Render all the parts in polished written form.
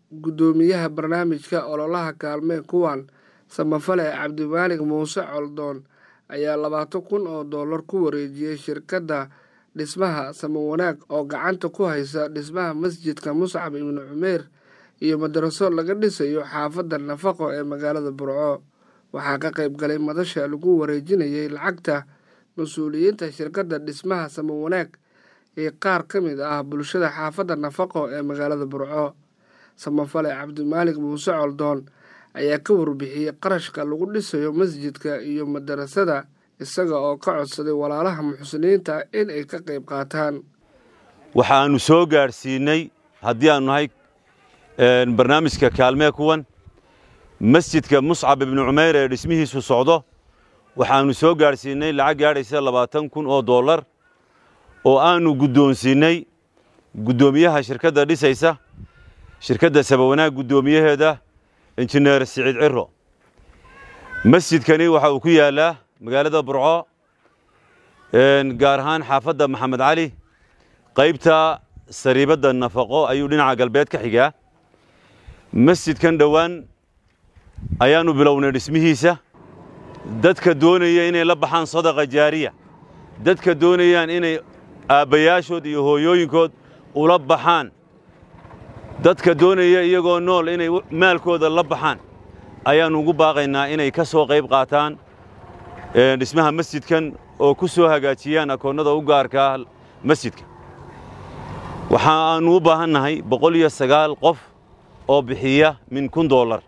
gudoomiyaha barnaamijka ololaha kaalme kuwan samafale Cabdimaalig Muuse Coldoon ayaa $20,000 ku wareejiyay shirkadda dhismaha Samawanaag oo gacanta ku haysa dhismaha masjidka Muscab ibn Umayr iyo madraso laga dhisayo xaafadda Nafaqo ee magaalada Burco. waxaa ka qayb galay madasha lagu wareejinayay lacagta mas'uuliyiinta shirkadda dhismaha Samawanaag ee qaar ka mid ah bulshada xaafadda Nafaqo ee magaalada Burco. samafale Cabdimaalig Muuse Coldoon ayaa ka warbixiyay qarashka lagu dhisayo masjidka iyo madrasada isaga oo ka codsaday walaalaha muxsiniinta in ay ka qayb qaataan. waxaanu soo gaarsiinay haddii aanu nahay barnaamijka kaalme kuwan masjidka Muscab ibn Umayr ee dhismihiisu socdo waxaanu soo gaarsiinay lacag gaadhaysa $20,000 oo aanu guddoonsiinay gudoomiyaha shirkadda dhisaysa shirkadda Samawanaag gudoomiyaheeda injineer Siciid Ciro. masjidkani waxa uu ku yaalaa magaalada Burco gaar ahaan xaafadda Maxamed Cali qaybta sariibada Nafaqo ayuu dhinaca galbeed ka xigaa. masjidkan dhawaan ayaanu bilownay dhismihiisa. dadka doonaya inay la baxaan sadaqa jaariya, dadka doonayaan inay aabbayaashood iyo hooyooyinkood ula baxaan, dadka doonaya iyagoo nool inay maalkooda la baxaan ayaanu ugu baaqaynaa inay ka soo qayb qaataan dhismaha masjidkan oo ku soo hagaajiyaan akoonnada u gaarka ah masjidka. waxaanu u baahannahay 109 qof oo bixiya min $1,000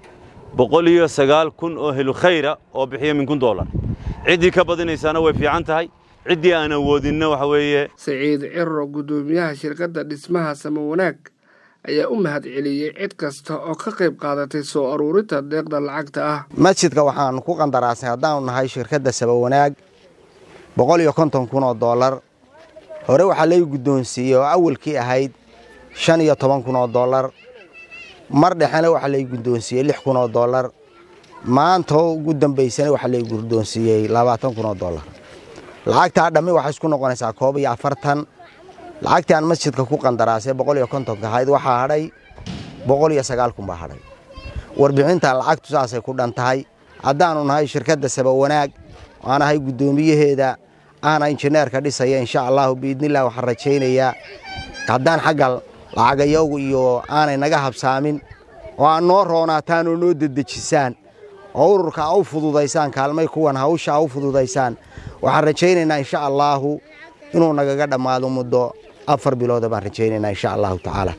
109 oo helo khayra oo bixiya min $1,000. ciddii ka badinaysana way fiican tahay, ciddii aan awoodinna waxa weeye. Siciid Ciro gudoomiyaha shirkadda dhismaha Samawanaag ayaa u mahadceliyay cid kasta oo ka qayb qaadatay soo aruurinta deeqda lacagta ah. masjidka waxaan ku qandaraasnay haddaan nahay shirkadda Samawanaag $150,000 hore waxaa la guddoonsiiyay oo awalkii ahayd $15,000 mar dhexena waxaa la guddoonsiiyay $6,000 maanta ugu dambeysana waxaa la guddoonsiiyay $20,000. lacagta dhammi waxay isku noqonaysaa 40. lacagtii aan masjidka ku qandaraasay 150 ahayd waxaa hadhay 109 baa hadhay. warbixinta lacagtu saasay ku dhantahay. haddaanu nahay shirkadda Samawanaag aan ahay gudoomiyaheeda ana injineerka dhisaya insha Allah biidnillah waxaan rajaynayaa haddaan xagga lacagayagu iyo aanay naga habsaamin oo aan noo roonaataan oo noo dedejisaan oo ururka u fududaysaan kaalmay kuwan hawsha u fududaysaan waxaan rajaynaynaa insha Allah inuu nagaga dhamaado muddo 4 bilood baan rajaynaynaa insha Allah ta'ala.